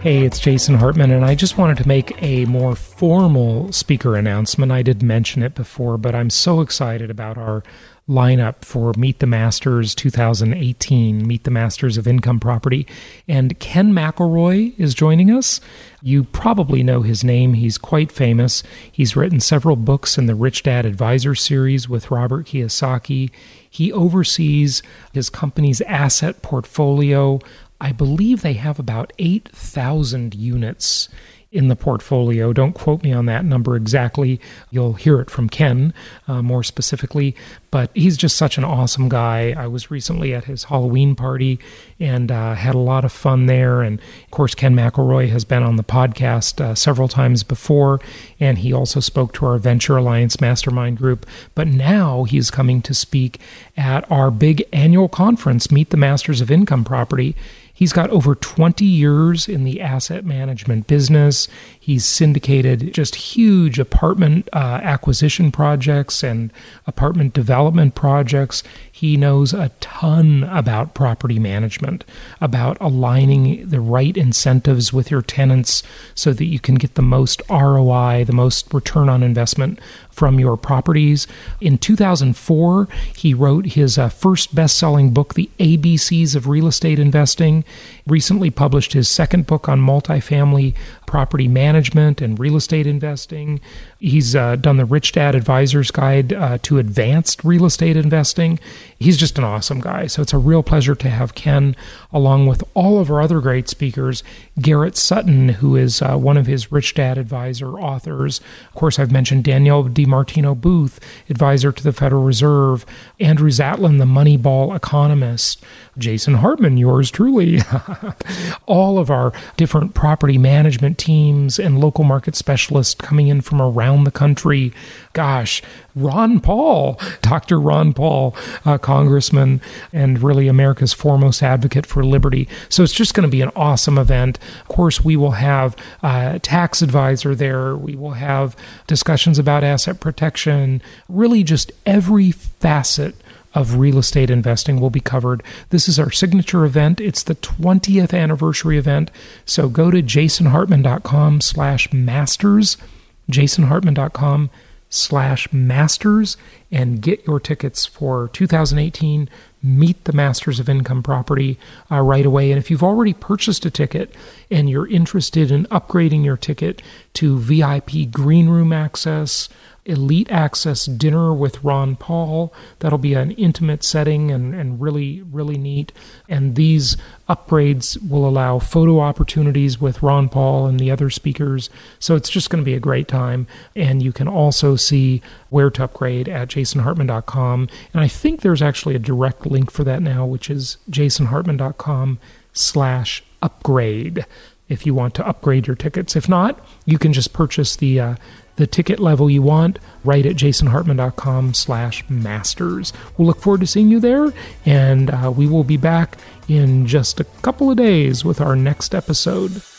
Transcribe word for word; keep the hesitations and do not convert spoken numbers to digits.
Hey, it's Jason Hartman, and I just wanted to make a more formal speaker announcement. I did mention it before, but I'm so excited about our lineup for Meet the Masters twenty eighteen, Meet the Masters of Income Property. And Ken McElroy is joining us. You probably know his name. He's quite famous. He's written several books in the Rich Dad Advisor series with Robert Kiyosaki. He oversees his company's asset portfolio. I believe they have about eight thousand units in the portfolio. Don't quote me on that number exactly. You'll hear it from Ken uh, more specifically, but he's just such an awesome guy. I was recently at his Halloween party and uh, had a lot of fun there. And of course, Ken McElroy has been on the podcast uh, several times before, and he also spoke to our Venture Alliance Mastermind group. But now he's coming to speak at our big annual conference, Meet the Masters of Income Property. He's got over twenty years in the asset management business. He's syndicated just huge apartment uh, acquisition projects and apartment development projects. He knows a ton about property management, about aligning the right incentives with your tenants so that you can get the most R O I, the most return on investment from your properties. In two thousand four, he wrote his uh, first best-selling book, The A B Cs of Real Estate Investing. Recently published his second book on multifamily property management and real estate investing. He's uh, done the Rich Dad Advisor's Guide uh, to Advanced Real Estate Investing. He's just an awesome guy. So it's a real pleasure to have Ken, along with all of our other great speakers. Garrett Sutton, who is uh, one of his Rich Dad Advisor authors. Of course, I've mentioned Danielle DiMartino Booth, advisor to the Federal Reserve. Andrew Zatlin, the Moneyball economist. Jason Hartman, yours truly. All of our different property management teams and local market specialists coming in from around the country. Gosh, Ron Paul, Doctor Ron Paul, uh, congressman, and really America's foremost advocate for liberty. So it's just going to be an awesome event. Of course, we will have a tax advisor there. We will have discussions about asset protection. Really just every facet of real estate investing will be covered. This is our signature event. It's the twentieth anniversary event. So go to jasonhartman.com slash masters, jasonhartman.com slash masters, and get your tickets for two thousand eighteen Meet the Masters of Income Property uh, right away. And if you've already purchased a ticket and you're interested in upgrading your ticket to V I P green room access, elite access dinner with Ron Paul, that'll be an intimate setting and, and really, really neat. And these upgrades will allow photo opportunities with Ron Paul and the other speakers. So it's just going to be a great time. And you can also see where to upgrade at jasonhartman dot com. And I think there's actually a direct link for that now, which is jasonhartman.com slash upgrade if you want to upgrade your tickets. If not, you can just purchase the uh, the ticket level you want right at jasonhartman.com slash masters. We'll look forward to seeing you there, and uh, we will be back in just a couple of days with our next episode.